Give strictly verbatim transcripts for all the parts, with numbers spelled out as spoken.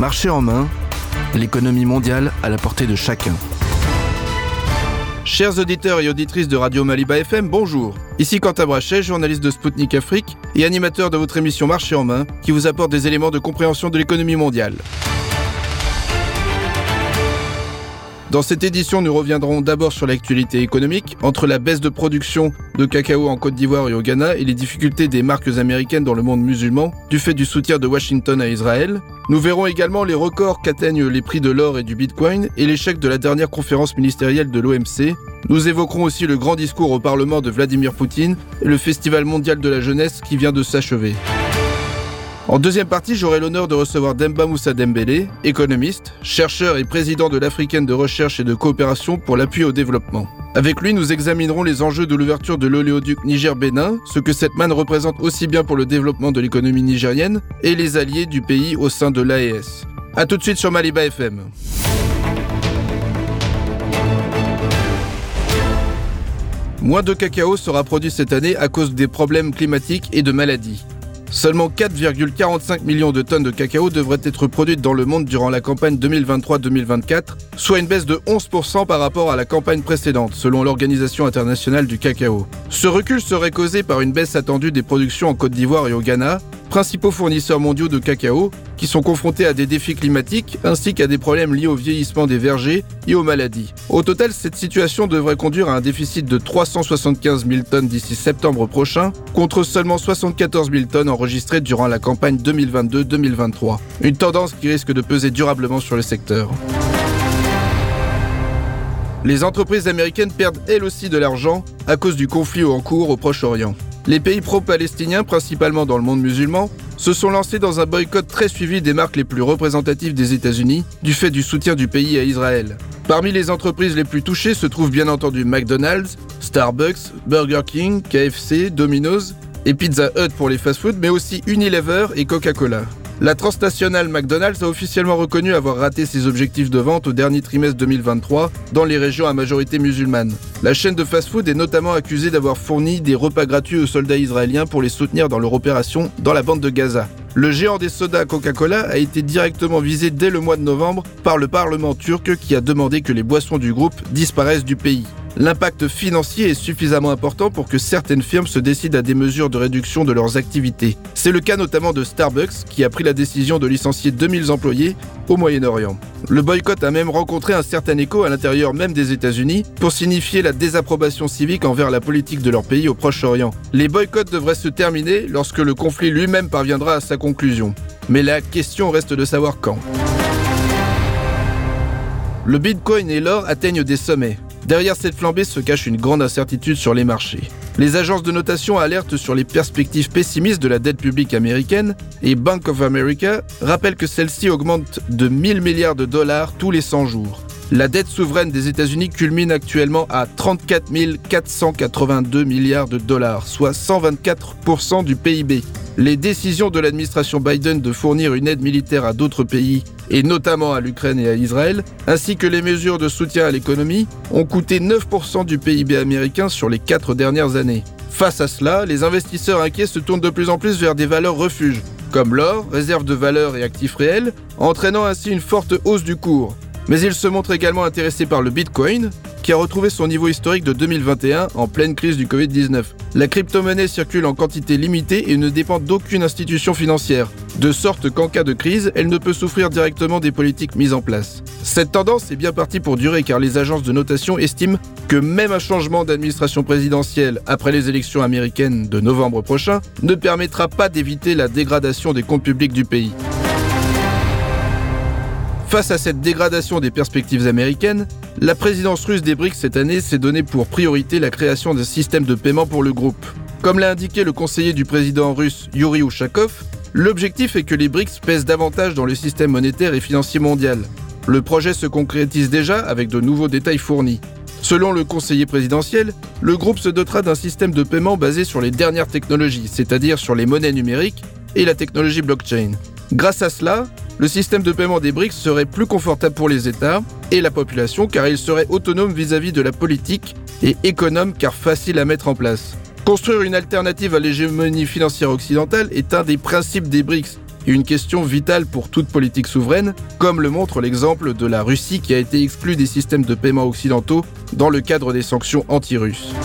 Marché en main, l'économie mondiale à la portée de chacun. Chers auditeurs et auditrices de Radio Maliba F M, bonjour. Ici Quentin Brachet, journaliste de Spoutnik Afrique et animateur de votre émission Marché en main, qui vous apporte des éléments de compréhension de l'économie mondiale. Dans cette édition, nous reviendrons d'abord sur l'actualité économique, entre la baisse de production de cacao en Côte d'Ivoire et au Ghana et les difficultés des marques américaines dans le monde musulman, du fait du soutien de Washington à Israël. Nous verrons également les records qu'atteignent les prix de l'or et du bitcoin et l'échec de la dernière conférence ministérielle de l'O M C. Nous évoquerons aussi le grand discours au Parlement de Vladimir Poutine et le Festival mondial de la jeunesse qui vient de s'achever. En deuxième partie, j'aurai l'honneur de recevoir Demba Moussa Dembélé, économiste, chercheur et président de l'Africaine de recherche et de coopération pour l'appui au développement. Avec lui, nous examinerons les enjeux de l'ouverture de l'oléoduc Niger-Bénin, ce que cette manne représente aussi bien pour le développement de l'économie nigérienne et les alliés du pays au sein de l'A E S. A tout de suite sur Maliba F M. Moins de cacao sera produit cette année à cause des problèmes climatiques et de maladies. Seulement quatre virgule quarante-cinq millions de tonnes de cacao devraient être produites dans le monde durant la campagne deux mille vingt-trois deux mille vingt-quatre, soit une baisse de onze pour cent par rapport à la campagne précédente, selon l'Organisation internationale du cacao. Ce recul serait causé par une baisse attendue des productions en Côte d'Ivoire et au Ghana, principaux fournisseurs mondiaux de cacao, qui sont confrontés à des défis climatiques ainsi qu'à des problèmes liés au vieillissement des vergers et aux maladies. Au total, cette situation devrait conduire à un déficit de trois cent soixante-quinze mille tonnes d'ici septembre prochain, contre seulement soixante-quatorze mille tonnes enregistrées durant la campagne deux mille vingt-deux deux mille vingt-trois. Une tendance qui risque de peser durablement sur le secteur. Les entreprises américaines perdent elles aussi de l'argent à cause du conflit en cours au Proche-Orient. Les pays pro-palestiniens, principalement dans le monde musulman, se sont lancés dans un boycott très suivi des marques les plus représentatives des États-Unis, du fait du soutien du pays à Israël. Parmi les entreprises les plus touchées se trouvent bien entendu McDonald's, Starbucks, Burger King, K F C, Domino's et Pizza Hut pour les fast-foods, mais aussi Unilever et Coca-Cola. La transnationale McDonald's a officiellement reconnu avoir raté ses objectifs de vente au dernier trimestre deux mille vingt-trois dans les régions à majorité musulmane. La chaîne de fast-food est notamment accusée d'avoir fourni des repas gratuits aux soldats israéliens pour les soutenir dans leur opération dans la bande de Gaza. Le géant des sodas Coca-Cola a été directement visé dès le mois de novembre par le Parlement turc qui a demandé que les boissons du groupe disparaissent du pays. L'impact financier est suffisamment important pour que certaines firmes se décident à des mesures de réduction de leurs activités. C'est le cas notamment de Starbucks qui a pris la décision de licencier deux mille employés au Moyen-Orient. Le boycott a même rencontré un certain écho à l'intérieur même des États-Unis pour signifier la désapprobation civique envers la politique de leur pays au Proche-Orient. Les boycotts devraient se terminer lorsque le conflit lui-même parviendra à sa conclusion. Mais la question reste de savoir quand. Le bitcoin et l'or atteignent des sommets. Derrière cette flambée se cache une grande incertitude sur les marchés. Les agences de notation alertent sur les perspectives pessimistes de la dette publique américaine et Bank of America rappelle que celle-ci augmente de mille milliards de dollars tous les cent jours. La dette souveraine des États-Unis culmine actuellement à trente-quatre mille quatre cent quatre-vingt-deux milliards de dollars, soit cent vingt-quatre pour cent du P I B. Les décisions de l'administration Biden de fournir une aide militaire à d'autres pays, et notamment à l'Ukraine et à Israël, ainsi que les mesures de soutien à l'économie, ont coûté neuf pour cent du P I B américain sur les quatre dernières années. Face à cela, les investisseurs inquiets se tournent de plus en plus vers des valeurs refuges, comme l'or, réserve de valeur et actifs réels, entraînant ainsi une forte hausse du cours. Mais ils se montrent également intéressés par le bitcoin, qui a retrouvé son niveau historique de deux mille vingt et un en pleine crise du covid dix-neuf. La crypto-monnaie circule en quantité limitée et ne dépend d'aucune institution financière, de sorte qu'en cas de crise, elle ne peut souffrir directement des politiques mises en place. Cette tendance est bien partie pour durer car les agences de notation estiment que même un changement d'administration présidentielle après les élections américaines de novembre prochain ne permettra pas d'éviter la dégradation des comptes publics du pays. Face à cette dégradation des perspectives américaines, la présidence russe des BRICS cette année s'est donnée pour priorité la création d'un système de paiement pour le groupe. Comme l'a indiqué le conseiller du président russe Yuri Ushakov, l'objectif est que les BRICS pèsent davantage dans le système monétaire et financier mondial. Le projet se concrétise déjà avec de nouveaux détails fournis. Selon le conseiller présidentiel, le groupe se dotera d'un système de paiement basé sur les dernières technologies, c'est-à-dire sur les monnaies numériques et la technologie blockchain. Grâce à cela, le système de paiement des BRICS serait plus confortable pour les États et la population car il serait autonome vis-à-vis de la politique et économe car facile à mettre en place. Construire une alternative à l'hégémonie financière occidentale est un des principes des BRICS et une question vitale pour toute politique souveraine, comme le montre l'exemple de la Russie qui a été exclue des systèmes de paiement occidentaux dans le cadre des sanctions anti-russes.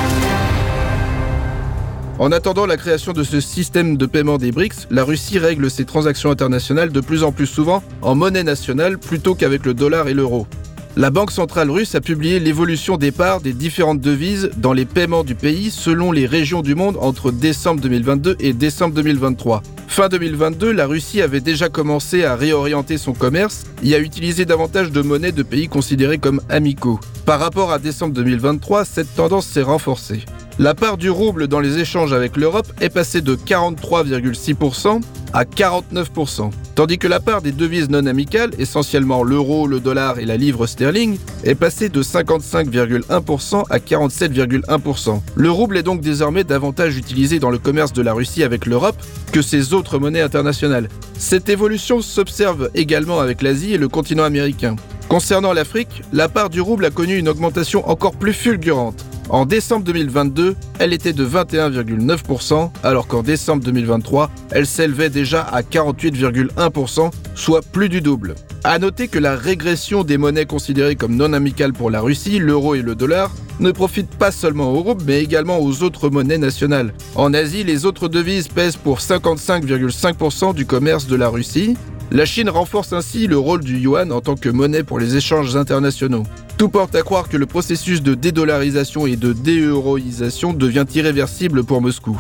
En attendant la création de ce système de paiement des B R I C S, la Russie règle ses transactions internationales de plus en plus souvent en monnaie nationale plutôt qu'avec le dollar et l'euro. La Banque centrale russe a publié l'évolution des parts des différentes devises dans les paiements du pays selon les régions du monde entre décembre deux mille vingt-deux et décembre deux mille vingt-trois. Fin deux mille vingt-deux, la Russie avait déjà commencé à réorienter son commerce et à utiliser davantage de monnaies de pays considérés comme amicaux. Par rapport à décembre deux mille vingt-trois, cette tendance s'est renforcée. La part du rouble dans les échanges avec l'Europe est passée de quarante-trois virgule six pour cent à quarante-neuf pour cent, tandis que la part des devises non amicales, essentiellement l'euro, le dollar et la livre sterling, est passée de cinquante-cinq virgule un pour cent à quarante-sept virgule un pour cent. Le rouble est donc désormais davantage utilisé dans le commerce de la Russie avec l'Europe que ses autres monnaies internationales. Cette évolution s'observe également avec l'Asie et le continent américain. Concernant l'Afrique, la part du rouble a connu une augmentation encore plus fulgurante. En décembre deux mille vingt-deux, elle était de vingt et un virgule neuf pour cent, alors qu'en décembre deux mille vingt-trois, elle s'élevait déjà à quarante-huit virgule un pour cent, soit plus du double. À noter que la régression des monnaies considérées comme non amicales pour la Russie, l'euro et le dollar, ne profite pas seulement au rouble, mais également aux autres monnaies nationales. En Asie, les autres devises pèsent pour cinquante-cinq virgule cinq pour cent du commerce de la Russie. La Chine renforce ainsi le rôle du yuan en tant que monnaie pour les échanges internationaux. Tout porte à croire que le processus de dédollarisation et de déeuroisation devient irréversible pour Moscou.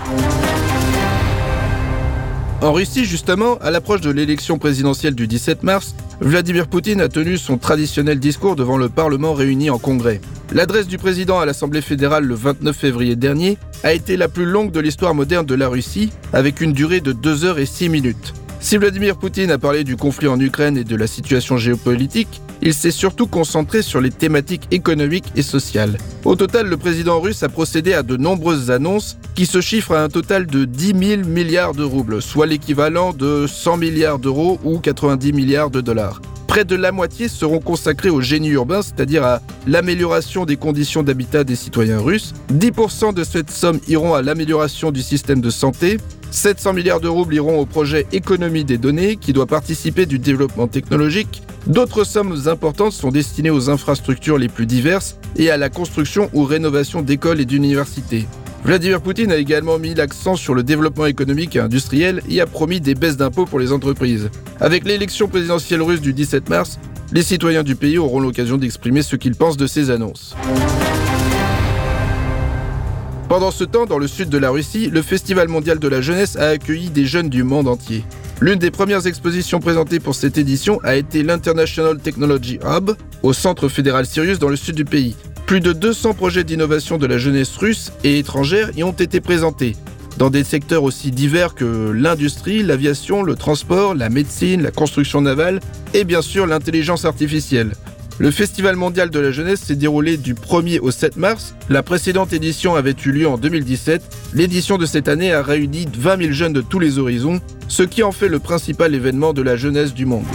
En Russie, justement, à l'approche de l'élection présidentielle du dix-sept mars, Vladimir Poutine a tenu son traditionnel discours devant le Parlement réuni en congrès. L'adresse du président à l'Assemblée fédérale le vingt-neuf février dernier a été la plus longue de l'histoire moderne de la Russie, avec une durée de deux heures et six minutes. Si Vladimir Poutine a parlé du conflit en Ukraine et de la situation géopolitique, il s'est surtout concentré sur les thématiques économiques et sociales. Au total, le président russe a procédé à de nombreuses annonces qui se chiffrent à un total de dix mille milliards de roubles, soit l'équivalent de cent milliards d'euros ou quatre-vingt-dix milliards de dollars. Près de la moitié seront consacrés au génie urbain, c'est-à-dire à l'amélioration des conditions d'habitat des citoyens russes. dix pour cent de cette somme iront à l'amélioration du système de santé. sept cents milliards de roubles iront au projet économie des données qui doit participer du développement technologique. D'autres sommes importantes sont destinées aux infrastructures les plus diverses et à la construction ou rénovation d'écoles et d'universités. Vladimir Poutine a également mis l'accent sur le développement économique et industriel et a promis des baisses d'impôts pour les entreprises. Avec l'élection présidentielle russe du dix-sept mars, les citoyens du pays auront l'occasion d'exprimer ce qu'ils pensent de ces annonces. Pendant ce temps, dans le sud de la Russie, le Festival mondial de la jeunesse a accueilli des jeunes du monde entier. L'une des premières expositions présentées pour cette édition a été l'International Technology Hub au Centre fédéral Sirius dans le sud du pays. Plus de deux cents projets d'innovation de la jeunesse russe et étrangère y ont été présentés, dans des secteurs aussi divers que l'industrie, l'aviation, le transport, la médecine, la construction navale et bien sûr l'intelligence artificielle. Le Festival mondial de la jeunesse s'est déroulé du premier au sept mars. La précédente édition avait eu lieu en deux mille dix-sept. L'édition de cette année a réuni vingt mille jeunes de tous les horizons, ce qui en fait le principal événement de la jeunesse du monde.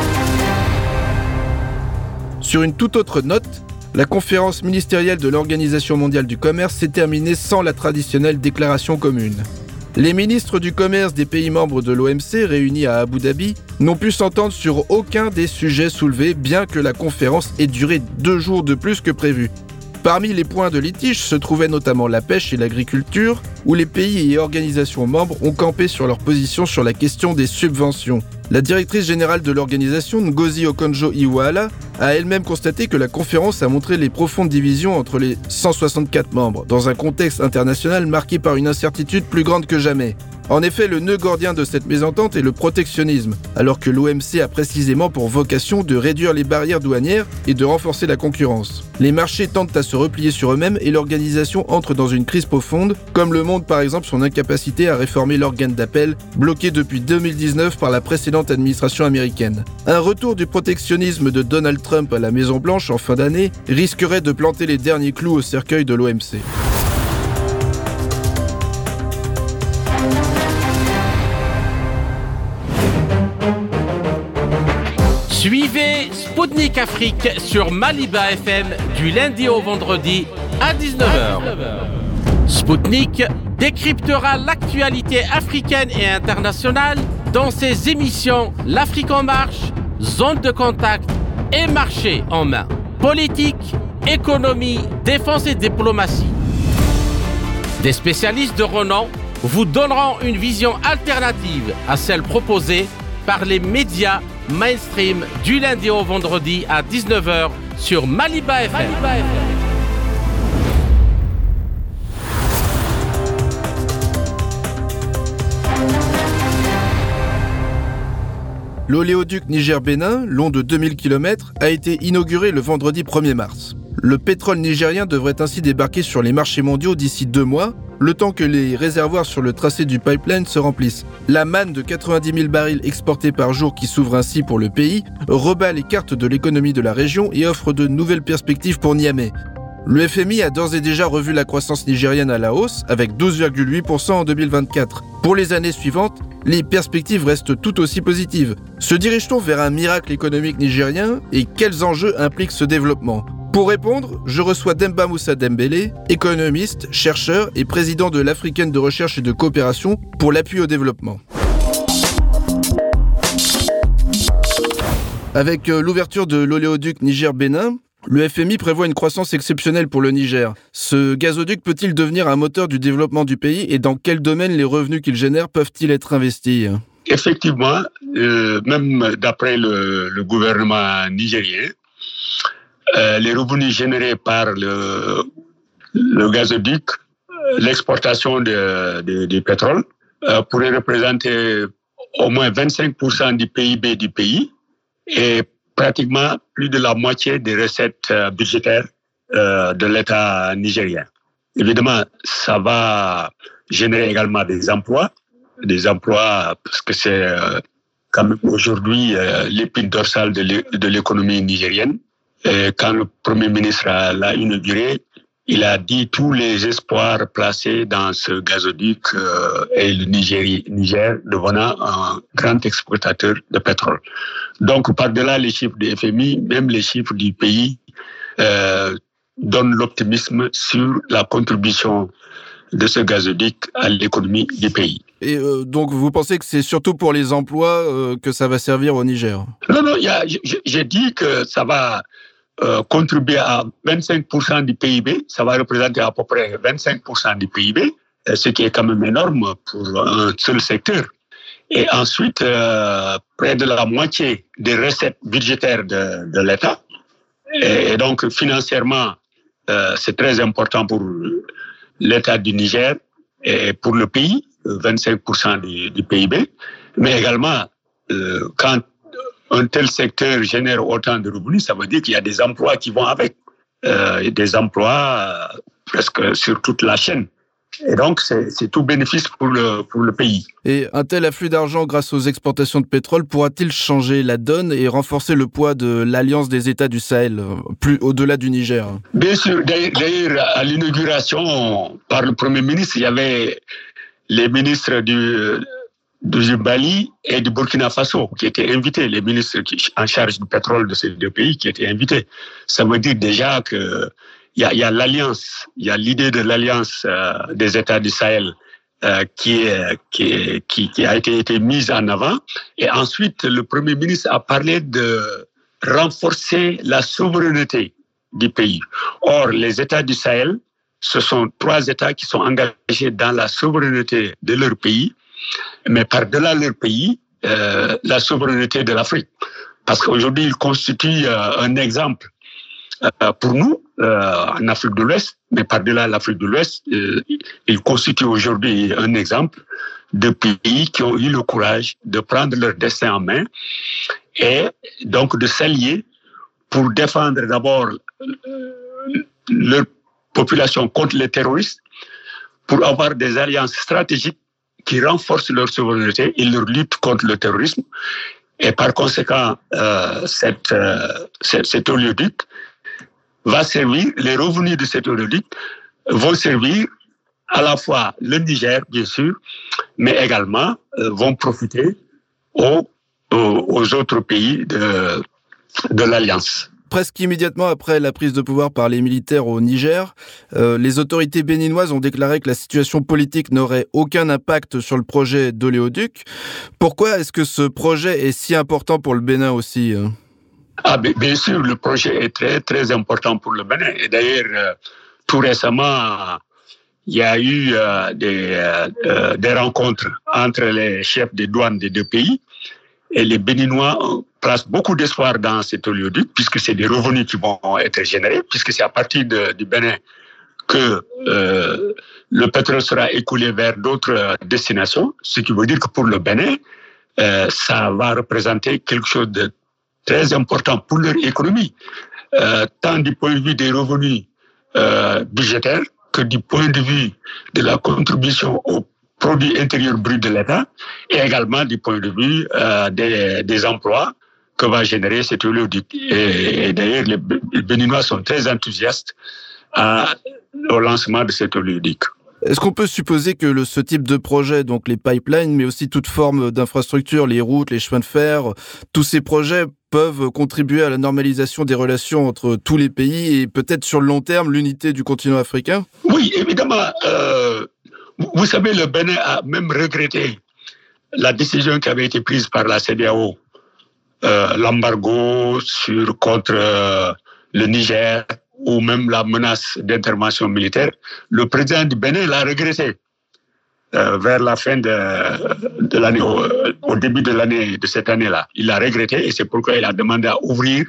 Sur une toute autre note, la conférence ministérielle de l'Organisation mondiale du commerce s'est terminée sans la traditionnelle déclaration commune. Les ministres du commerce des pays membres de l'O M C, réunis à Abu Dhabi, n'ont pu s'entendre sur aucun des sujets soulevés, bien que la conférence ait duré deux jours de plus que prévu. Parmi les points de litige se trouvaient notamment la pêche et l'agriculture, où les pays et organisations membres ont campé sur leur position sur la question des subventions. La directrice générale de l'organisation, Ngozi Okonjo-Iweala, a elle-même constaté que la conférence a montré les profondes divisions entre les cent soixante-quatre membres, dans un contexte international marqué par une incertitude plus grande que jamais. En effet, le nœud gordien de cette mésentente est le protectionnisme, alors que l'O M C a précisément pour vocation de réduire les barrières douanières et de renforcer la concurrence. Les marchés tendent à se replier sur eux-mêmes et l'organisation entre dans une crise profonde, comme le montre par exemple son incapacité à réformer l'organe d'appel, bloqué depuis deux mille dix-neuf par la précédente administration américaine. Un retour du protectionnisme de Donald Trump à la Maison-Blanche en fin d'année risquerait de planter les derniers clous au cercueil de l'O M C. Suivez Spoutnik Afrique sur Maliba F M du lundi au vendredi à dix-neuf heures. Spoutnik décryptera l'actualité africaine et internationale dans ses émissions L'Afrique en marche, Zone de contact et Marché en main. Politique, économie, défense et diplomatie. Des spécialistes de renom vous donneront une vision alternative à celle proposée par les médias mainstream du lundi au vendredi à dix-neuf heures sur Maliba F M. Maliba F M. L'oléoduc Niger-Bénin, long de deux mille kilomètres, a été inauguré le vendredi premier mars. Le pétrole nigérien devrait ainsi débarquer sur les marchés mondiaux d'ici deux mois, le temps que les réservoirs sur le tracé du pipeline se remplissent. La manne de quatre-vingt-dix mille barils exportés par jour qui s'ouvre ainsi pour le pays rebat les cartes de l'économie de la région et offre de nouvelles perspectives pour Niamey. Le F M I a d'ores et déjà revu la croissance nigérienne à la hausse, avec douze virgule huit pour cent en deux mille vingt-quatre. Pour les années suivantes, les perspectives restent tout aussi positives. Se dirige-t-on vers un miracle économique nigérien et quels enjeux implique ce développement ? Pour répondre, je reçois Demba Moussa Dembélé, économiste, chercheur et président de l'Africaine de recherche et de coopération pour l'appui au développement. Avec l'ouverture de l'oléoduc Niger-Bénin, le F M I prévoit une croissance exceptionnelle pour le Niger. Ce gazoduc peut-il devenir un moteur du développement du pays et dans quel domaine les revenus qu'il génère peuvent-ils être investis ? Effectivement, euh, même d'après le, le gouvernement nigérien, euh, les revenus générés par le, le gazoduc, l'exportation de, de, de pétrole, euh, pourrait représenter au moins vingt-cinq pour cent du P I B du pays et pratiquement plus de la moitié des recettes budgétaires euh, de l'État nigérien. Évidemment, ça va générer également des emplois, des emplois parce que c'est euh, quand même aujourd'hui euh, l'épine dorsale de l'économie nigérienne. Et quand le Premier ministre a, l'a inauguré, il a dit tous les espoirs placés dans ce gazoduc euh, et le Niger, Niger devenant un grand exportateur de pétrole. Donc, par-delà les chiffres du F M I, même les chiffres du pays euh, donnent l'optimisme sur la contribution de ce gazoduc à l'économie du pays. Et euh, donc, vous pensez que c'est surtout pour les emplois euh, que ça va servir au Niger ? Non, non, y a, j'ai dit que ça va euh, contribuer à vingt-cinq pour cent du P I B, ça va représenter à peu près vingt-cinq pour cent du P I B, ce qui est quand même énorme pour un seul secteur. Et ensuite, euh, près de la moitié des recettes budgétaires de, de l'État. Et, et donc, financièrement, euh, c'est très important pour l'État du Niger et pour le pays, vingt-cinq pour cent du, du P I B. Mais également, euh, quand un tel secteur génère autant de revenus, ça veut dire qu'il y a des emplois qui vont avec. Euh, des emplois euh, presque sur toute la chaîne. Et donc, c'est, c'est tout bénéfice pour le, pour le pays. Et un tel afflux d'argent grâce aux exportations de pétrole pourra-t-il changer la donne et renforcer le poids de l'Alliance des États du Sahel, plus au-delà du Niger ? Bien sûr. D'ailleurs, à l'inauguration par le Premier ministre, il y avait les ministres du, du Mali et du Burkina Faso qui étaient invités, les ministres qui, en charge du pétrole de ces deux pays qui étaient invités. Ça veut dire déjà que Il y, a, il y a l'alliance, il y a l'idée de l'alliance euh, des États du Sahel euh, qui, est, qui, est, qui, qui a été, été mise en avant. Et ensuite, le Premier ministre a parlé de renforcer la souveraineté du pays. Or, les États du Sahel, ce sont trois États qui sont engagés dans la souveraineté de leur pays, mais par-delà leur pays, euh, la souveraineté de l'Afrique. Parce qu'aujourd'hui, ils constituent euh, un exemple Euh, pour nous, euh, en Afrique de l'Ouest, mais par-delà l'Afrique de l'Ouest, euh, ils constituent aujourd'hui un exemple de pays qui ont eu le courage de prendre leur destin en main et donc de s'allier pour défendre d'abord euh, leur population contre les terroristes, pour avoir des alliances stratégiques qui renforcent leur souveraineté et leur lutte contre le terrorisme. Et par conséquent, euh, cette, euh, cet, cet oléoduc va servir, les revenus de cet oléoduc vont servir à la fois le Niger, bien sûr, mais également euh, vont profiter aux, aux, aux autres pays de, de l'Alliance. presque immédiatement après la prise de pouvoir par les militaires au Niger, euh, les autorités béninoises ont déclaré que la situation politique n'aurait aucun impact sur le projet d'oléoduc. Pourquoi est-ce que ce projet est si important pour le Bénin aussi ? Ah, bien sûr, le projet est très, très important pour le Bénin. Et d'ailleurs, euh, tout récemment, il y a eu euh, des, euh, des rencontres entre les chefs des douanes des deux pays. Et les Béninois placent beaucoup d'espoir dans cet oléoduc, puisque c'est des revenus qui vont être générés, puisque c'est à partir de, du Bénin que euh, le pétrole sera écoulé vers d'autres destinations. Ce qui veut dire que pour le Bénin, euh, ça va représenter quelque chose de très important pour leur économie, euh, tant du point de vue des revenus euh, budgétaires que du point de vue de la contribution au produit intérieur brut de l'État et également du point de vue euh, des, des emplois que va générer cet oléoduc. Et, et d'ailleurs, les, les Béninois sont très enthousiastes à, au lancement de cet oléoduc. Est-ce qu'on peut supposer que le, ce type de projet, donc les pipelines, mais aussi toute forme d'infrastructure, les routes, les chemins de fer, tous ces projets peuvent contribuer à la normalisation des relations entre tous les pays et peut-être sur le long terme l'unité du continent africain ? Oui, évidemment. Euh, vous savez, le Bénin a même regretté la décision qui avait été prise par la C D A O, euh, l'embargo sur, contre euh, le Niger, ou même la menace d'intervention militaire. Le président du Bénin l'a regretté euh, vers la fin de, de l'année, au, au début de l'année de cette année-là. Il l'a regretté et c'est pourquoi il a demandé à ouvrir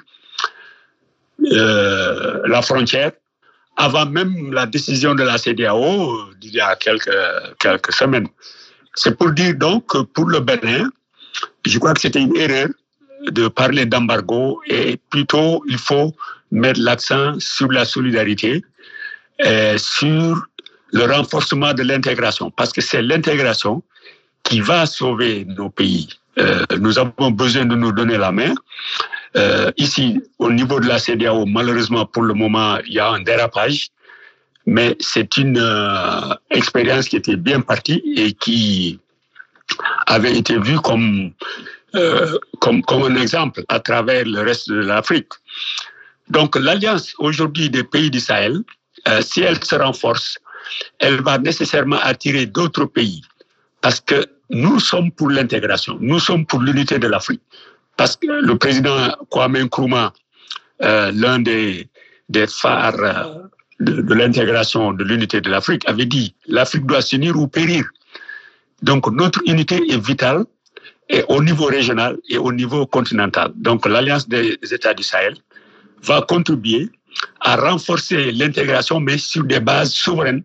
euh, la frontière avant même la décision de la C D A O d'il y a quelques, quelques semaines. C'est pour dire donc que pour le Bénin, je crois que c'était une erreur de parler d'embargo et plutôt il faut mettre l'accent sur la solidarité et sur le renforcement de l'intégration, parce que c'est l'intégration qui va sauver nos pays. Euh, nous avons besoin de nous donner la main. Euh, ici, au niveau de la C D A O, malheureusement, pour le moment, il y a un dérapage, mais c'est une euh, expérience qui était bien partie et qui avait été vue comme, euh, comme, comme un exemple à travers le reste de l'Afrique. Donc, l'alliance aujourd'hui des pays du Sahel, euh, si elle se renforce, elle va nécessairement attirer d'autres pays. Parce que nous sommes pour l'intégration, nous sommes pour l'unité de l'Afrique. Parce que le président Kwame Nkrumah, euh, l'un des, des phares euh, de, de l'intégration de l'unité de l'Afrique, avait dit « l'Afrique doit s'unir ou périr ». Donc, notre unité est vitale, et au niveau régional et au niveau continental. Donc, l'Alliance des États du Sahel va contribuer à renforcer l'intégration, mais sur des bases souveraines,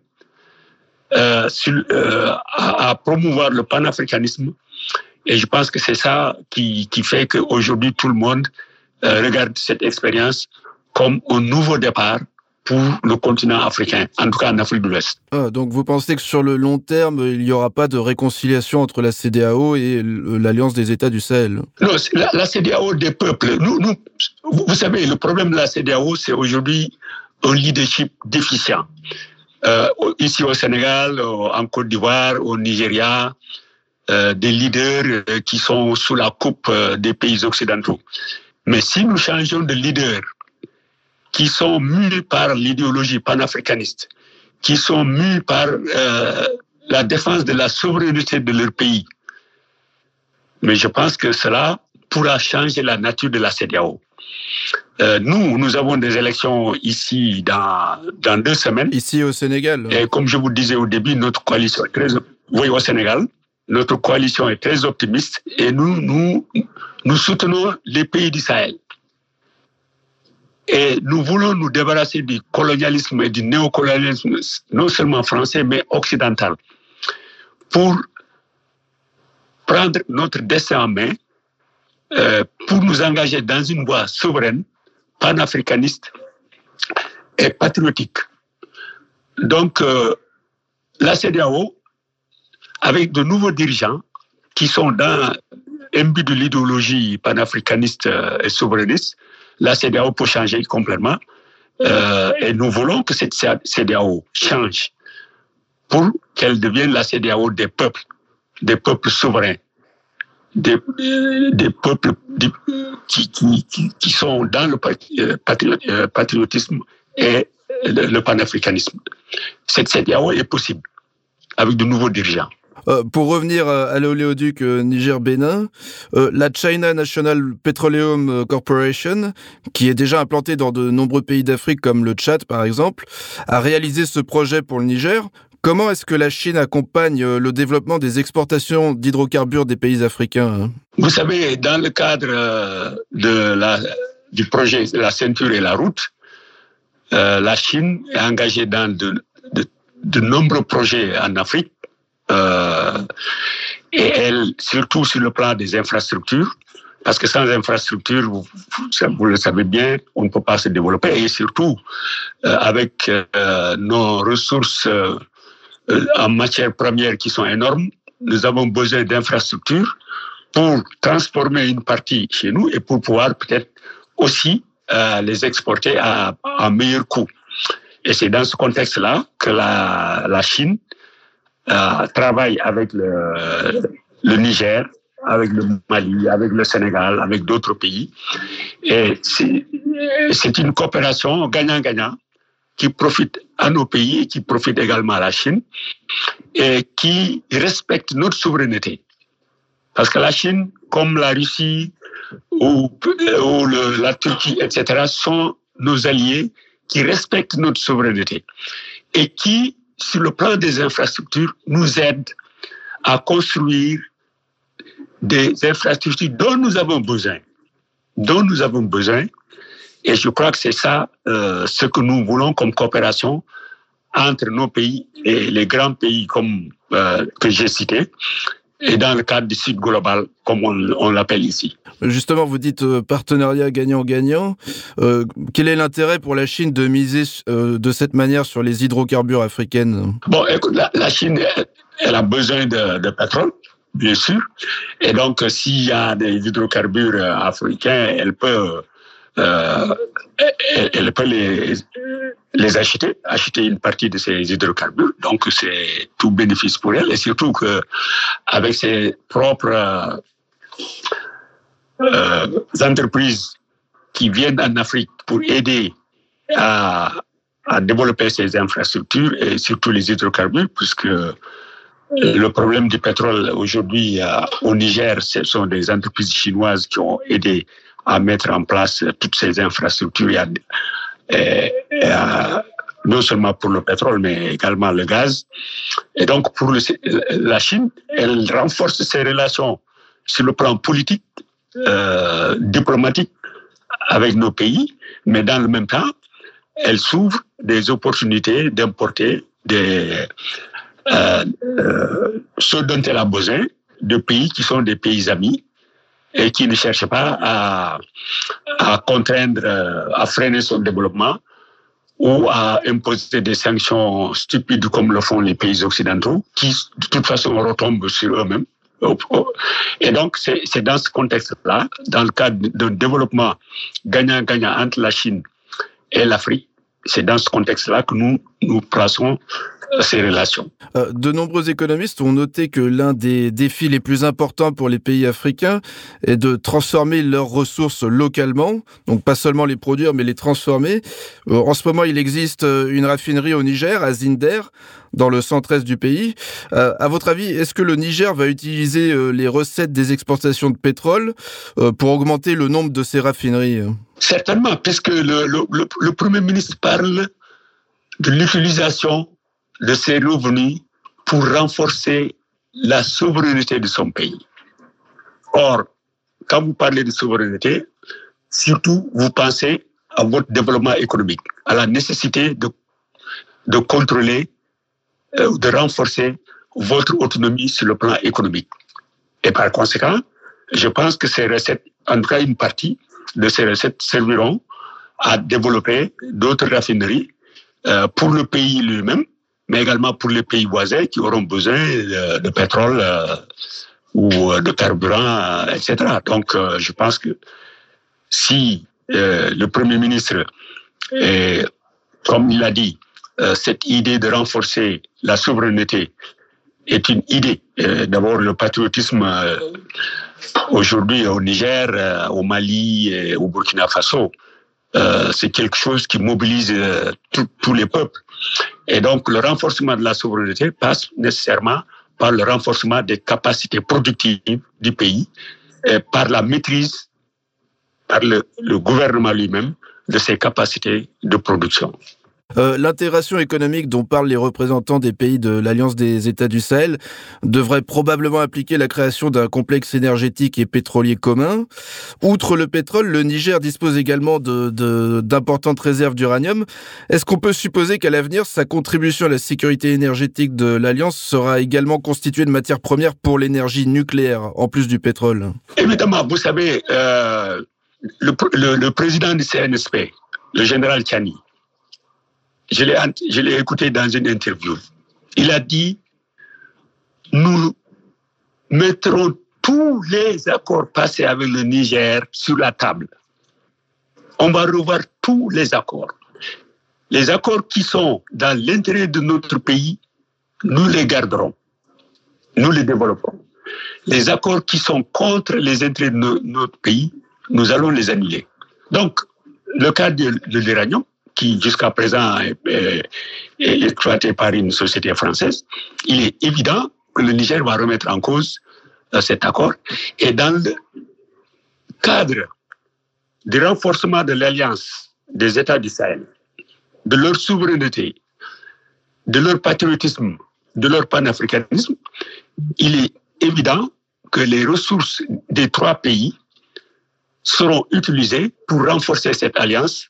euh, sur, euh, à, à promouvoir le panafricanisme. Et je pense que c'est ça qui, qui fait qu'aujourd'hui, tout le monde euh, regarde cette expérience comme un nouveau départ pour le continent africain, en tout cas en Afrique de l'Ouest. Ah, donc vous pensez que sur le long terme, il n'y aura pas de réconciliation entre la C D A O et l'Alliance des États du Sahel ? Non, la, la C D A O des peuples. Nous, nous, vous savez, le problème de la C D A O, c'est aujourd'hui un leadership déficient. Euh, ici au Sénégal, en Côte d'Ivoire, au Nigeria, euh, des leaders qui sont sous la coupe des pays occidentaux. Mais si nous changeons de leader, qui sont mus par l'idéologie panafricaniste, qui sont mus par euh, la défense de la souveraineté de leur pays. Mais je pense que cela pourra changer la nature de la C D A O. Euh, nous, nous avons des élections ici dans, dans deux semaines. Ici au Sénégal. Et comme je vous disais au début, notre coalition est très... Oui, au Sénégal. Notre coalition est très optimiste et nous, nous, nous soutenons les pays du Sahel. Et nous voulons nous débarrasser du colonialisme et du néocolonialisme, non seulement français, mais occidental, pour prendre notre destin en main, euh, pour nous engager dans une voie souveraine, panafricaniste et patriotique. Donc, euh, la C D A O, avec de nouveaux dirigeants qui sont dans imbus de l'idéologie panafricaniste et souverainiste, la C D A O peut changer complètement. Euh, et nous voulons que cette C D A O change pour qu'elle devienne la C D A O des peuples, des peuples souverains, des, des peuples qui, qui, qui, qui sont dans le patriotisme et le, le panafricanisme. Cette C E D E A O est possible avec de nouveaux dirigeants. Euh, pour revenir à, à l'oléoduc euh, Niger-Bénin, euh, la China National Petroleum Corporation, qui est déjà implantée dans de nombreux pays d'Afrique comme le Tchad par exemple, a réalisé ce projet pour le Niger. Comment est-ce que la Chine accompagne euh, le développement des exportations d'hydrocarbures des pays africains, hein? Vous savez, dans le cadre euh, de la, du projet La ceinture et la route, euh, la Chine est engagée dans de, de, de nombreux projets en Afrique. Euh, et elle, surtout sur le plan des infrastructures, parce que sans infrastructures, vous, vous le savez bien, on ne peut pas se développer. Et surtout, euh, avec euh, nos ressources euh, en matières premières qui sont énormes, nous avons besoin d'infrastructures pour transformer une partie chez nous et pour pouvoir peut-être aussi euh, les exporter à, à meilleur coût. Et c'est dans ce contexte-là que la, la Chine Euh, travaille avec le, le Niger, avec le Mali, avec le Sénégal, avec d'autres pays. Et c'est, c'est une coopération gagnant-gagnant qui profite à nos pays et qui profite également à la Chine et qui respecte notre souveraineté. Parce que la Chine, comme la Russie ou, ou le, la Turquie, et cetera, sont nos alliés qui respectent notre souveraineté et qui, sur le plan des infrastructures, nous aide à construire des infrastructures dont nous avons besoin, dont nous avons besoin. Et je crois que c'est ça euh, ce que nous voulons comme coopération entre nos pays et les grands pays comme euh, que j'ai cités, et dans le cadre du Sud global, comme on, on l'appelle ici. Justement, vous dites euh, partenariat gagnant-gagnant. Euh, quel est l'intérêt pour la Chine de miser euh, de cette manière sur les hydrocarbures africaines? Bon, écoute, la, la Chine, elle, elle a besoin de, de pétrole, bien sûr. Et donc, s'il y a des hydrocarbures africains, elle peut, euh, elle, elle peut les, les acheter, acheter une partie de ces hydrocarbures. Donc, c'est tout bénéfice pour elle. Et surtout qu'avec ses propres Euh, entreprises qui viennent en Afrique pour aider à, à développer ces infrastructures et surtout les hydrocarbures, puisque le problème du pétrole aujourd'hui euh, au Niger, ce sont des entreprises chinoises qui ont aidé à mettre en place toutes ces infrastructures, et à, et, et à, non seulement pour le pétrole, mais également le gaz. Et donc, pour le, la Chine, elle renforce ses relations sur le plan politique, Euh, diplomatique avec nos pays, mais dans le même temps, elle s'ouvre des opportunités d'importer des euh, euh, ce dont elle a besoin de pays qui sont des pays amis et qui ne cherchent pas à, à contraindre, à freiner son développement ou à imposer des sanctions stupides comme le font les pays occidentaux, qui de toute façon retombent sur eux-mêmes. Et donc, c'est, c'est dans ce contexte-là, dans le cadre d'un développement gagnant-gagnant entre la Chine et l'Afrique, c'est dans ce contexte-là que nous, nous plaçons ces relations. Euh, de nombreux économistes ont noté que l'un des défis les plus importants pour les pays africains est de transformer leurs ressources localement, donc pas seulement les produire, mais les transformer. Euh, en ce moment, il existe une raffinerie au Niger, à Zinder, dans le centre-est du pays. Euh, à votre avis, est-ce que le Niger va utiliser euh, les recettes des exportations de pétrole euh, pour augmenter le nombre de ces raffineries? Certainement, puisque le, le, le, le Premier ministre parle de l'utilisation de ses revenus pour renforcer la souveraineté de son pays. Or, quand vous parlez de souveraineté, surtout vous pensez à votre développement économique, à la nécessité de, de contrôler, euh, de renforcer votre autonomie sur le plan économique. Et par conséquent, je pense que ces recettes, en tout cas une partie de ces recettes, serviront à développer d'autres raffineries euh, pour le pays lui-même, mais également pour les pays voisins qui auront besoin de, de pétrole euh, ou de carburant, euh, et cetera. Donc, euh, je pense que si euh, le Premier ministre, est, comme il l'a dit, euh, cette idée de renforcer la souveraineté est une idée Euh, d'abord, le patriotisme euh, aujourd'hui au Niger, euh, au Mali et au Burkina Faso, euh, c'est quelque chose qui mobilise euh, tous les peuples. Et donc, le renforcement de la souveraineté passe nécessairement par le renforcement des capacités productives du pays, et par la maîtrise, par le, le gouvernement lui-même, de ses capacités de production. Euh, l'intégration économique dont parlent les représentants des pays de l'Alliance des États du Sahel devrait probablement impliquer la création d'un complexe énergétique et pétrolier commun. Outre le pétrole, le Niger dispose également de, de, d'importantes réserves d'uranium. Est-ce qu'on peut supposer qu'à l'avenir, sa contribution à la sécurité énergétique de l'Alliance sera également constituée de matières premières pour l'énergie nucléaire, en plus du pétrole? Évidemment, vous savez, euh, le, le, le président du C N S P, le général Tchani, Je l'ai, je l'ai écouté dans une interview. Il a dit, nous mettrons tous les accords passés avec le Niger sur la table. On va revoir tous les accords. Les accords qui sont dans l'intérêt de notre pays, nous les garderons. Nous les développerons. Les accords qui sont contre les intérêts de no- notre pays, nous allons les annuler. Donc, le cas de, de l'uranium, qui jusqu'à présent est, est, est exploité par une société française, il est évident que le Niger va remettre en cause euh, cet accord. Et dans le cadre du renforcement de l'alliance des États du Sahel, de leur souveraineté, de leur patriotisme, de leur panafricanisme, il est évident que les ressources des trois pays seront utilisées pour renforcer cette alliance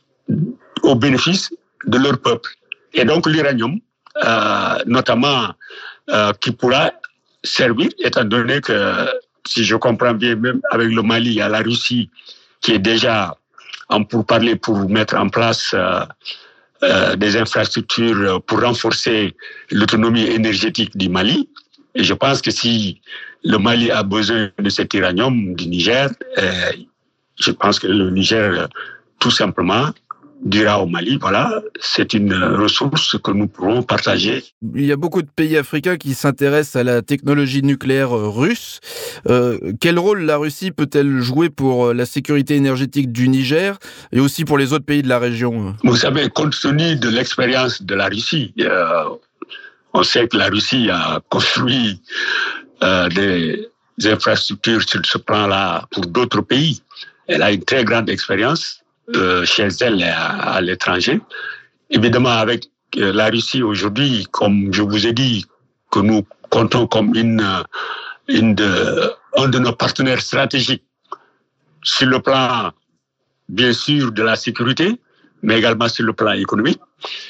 au bénéfice de leur peuple. Et donc l'uranium, euh, notamment, euh, qui pourra servir, étant donné que, si je comprends bien, même avec le Mali, il y a la Russie qui est déjà en pourparlers pour mettre en place euh, euh, des infrastructures pour renforcer l'autonomie énergétique du Mali. Et je pense que si le Mali a besoin de cet uranium du Niger, euh, je pense que le Niger, tout simplement, dira au Mali, voilà, c'est une ressource que nous pourrons partager. Il y a beaucoup de pays africains qui s'intéressent à la technologie nucléaire russe. Euh, quel rôle la Russie peut-elle jouer pour la sécurité énergétique du Niger et aussi pour les autres pays de la région? Vous savez, compte tenu de l'expérience de la Russie, euh, on sait que la Russie a construit euh, des infrastructures sur ce plan-là pour d'autres pays. Elle a une très grande expérience Euh, chez elle à, à l'étranger. Évidemment, avec euh, la Russie aujourd'hui, comme je vous ai dit, que nous comptons comme une, une de, un de nos partenaires stratégiques sur le plan, bien sûr, de la sécurité, mais également sur le plan économique.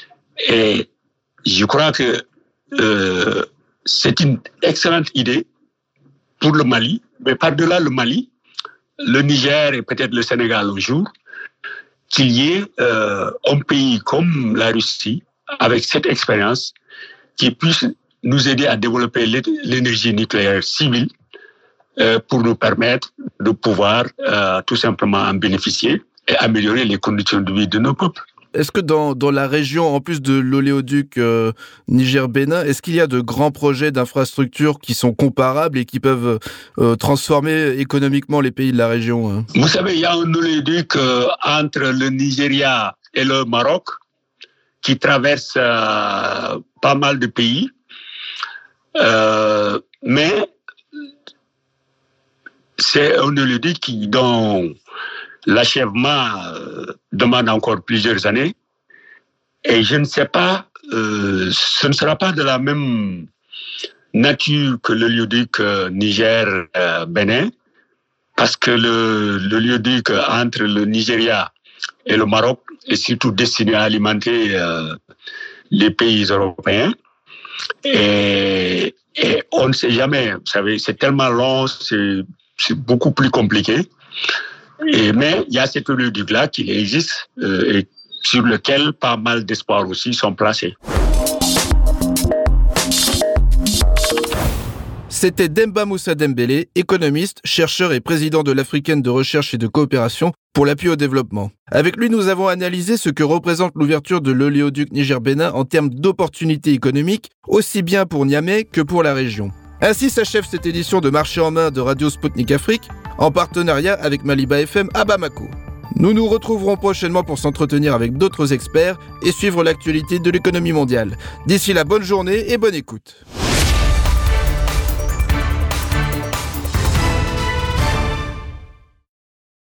Et je crois que euh, c'est une excellente idée pour le Mali, mais par-delà le Mali, le Niger et peut-être le Sénégal un jour, qu'il y ait euh, un pays comme la Russie, avec cette expérience, qui puisse nous aider à développer l'énergie nucléaire civile euh, pour nous permettre de pouvoir euh, tout simplement en bénéficier et améliorer les conditions de vie de nos peuples. Est-ce que dans, dans la région, en plus de l'oléoduc euh, Niger-Bénin, est-ce qu'il y a de grands projets d'infrastructures qui sont comparables et qui peuvent euh, transformer économiquement les pays de la région? Hein? Vous savez, il y a un oléoduc euh, entre le Nigeria et le Maroc qui traverse euh, pas mal de pays. Euh, mais c'est un oléoduc qui, dont l'achèvement euh, demande encore plusieurs années. Et je ne sais pas, euh, ce ne sera pas de la même nature que le oléoduc euh, Niger-Bénin, euh, parce que le, le oléoduc entre le Nigeria et le Maroc est surtout destiné à alimenter euh, les pays européens. Et, et on ne sait jamais, vous savez, c'est tellement long, c'est, c'est beaucoup plus compliqué. Et, mais il y a cet oléoduc-là qui existe euh, et sur lequel pas mal d'espoirs aussi sont placés. C'était Demba Moussa Dembélé, économiste, chercheur et président de l'Africaine de recherche et de coopération pour l'appui au développement. Avec lui, nous avons analysé ce que représente l'ouverture de l'oléoduc Niger-Bénin en termes d'opportunités économiques, aussi bien pour Niamey que pour la région. Ainsi s'achève cette édition de Marché en main de Radio Sputnik Afrique, en partenariat avec Maliba F M à Bamako. Nous nous retrouverons prochainement pour s'entretenir avec d'autres experts et suivre l'actualité de l'économie mondiale. D'ici là, bonne journée et bonne écoute.